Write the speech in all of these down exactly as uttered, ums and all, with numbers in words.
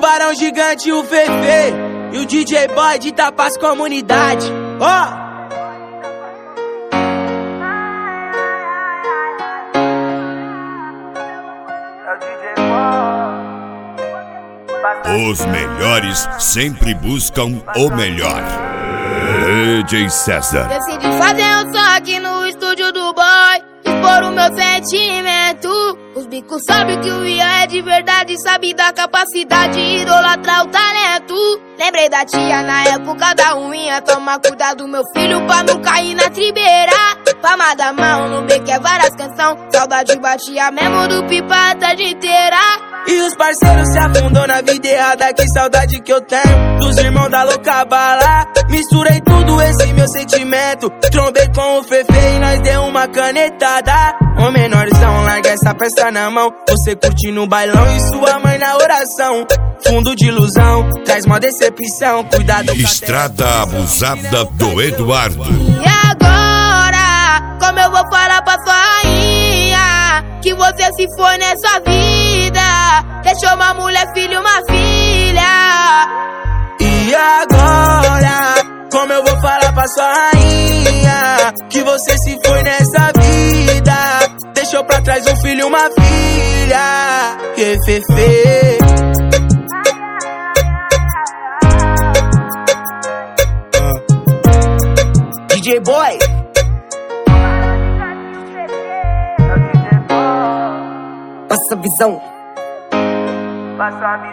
Tubarão Gigante e o Fefe e o D J Boy de Tapas Comunidade. Ó! Os melhores sempre buscam o melhor. D J César. Decidi fazer um som aqui no estúdio do boy, expor o meu sentimento. Os bicos sabem que o Ian é de verdade, sabe da capacidade de idolatrar o talento. Lembrei da tia na época da ruinha, toma cuidado meu filho pra não cair na tribeira. Palma da mão no beco é várias canção, saudade batia mesmo do pipa a tarde inteira. E os parceiros se afundou na vida errada, que saudade que eu tenho dos irmãos da louca bala. Misturei tudo esse meu sentimento, trombei com o Fefe e nós deu uma canetada. Ô menorzão, larga essa peça na mão, você curte no bailão e sua mãe na oração. Fundo de ilusão, traz uma decepção, cuidado. Estrada abusada do Eduardo. E agora, como eu vou falar pra sua rainha que você se foi nessa vida, deixou uma mulher, filho, uma filha. E agora, como eu vou falar pra sua rainha que você se foi nessa vida, deixou pra trás um filho, uma filha. Que Fefe. D J Boy. Passa a visão. Passa a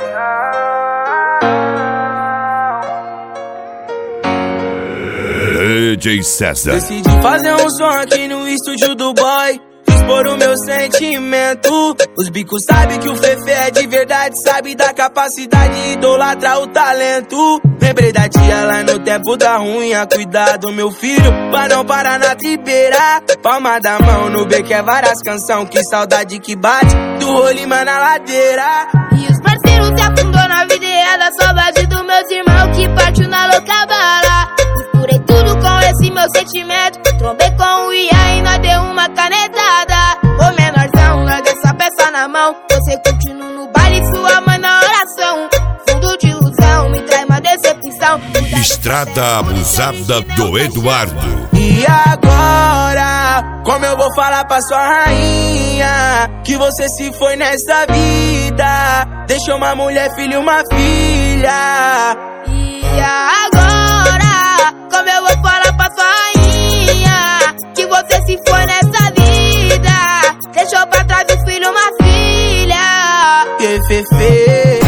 visão. D J César. Decidi fazer um som aqui no estúdio do boy, expor o meu sentimento. Os bicos sabem que o Fefe é de verdade, sabe da capacidade de idolatrar o talento. Lembrei da tia lá no tempo da ruinha, cuidado meu filho, pra não parar na tribeira. Palma da mão no beco é várias canção, que saudade que bate do rolimã na ladeira. E os parceiros se afundou na vida errada, saudade dos meus irmãos que partiu na louca bala. Misturei tudo com esse meu sentimento, trombei com o Ian e nós deu uma canetada. Ô menorzão, larga essa peça na mão, você continua no baile, sua mãe na oração. Fundo de ilusão, me traz uma decepção. Estrada abusada do Eduardo. E agora, como eu vou falar pra sua rainha que você se foi nessa vida, deixou uma mulher, filho, uma filha. E agora, como eu vou falar pra sua rainha que você se foi nessa vida, deixou pra trás um filho, uma filha. Que Fefe.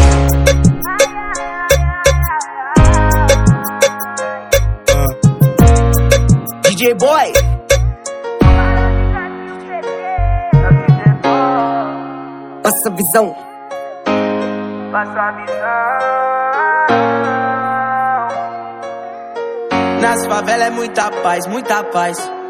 D J Boy. Passa a visão. Passa a visão. Nas favelas é muita paz, muita paz.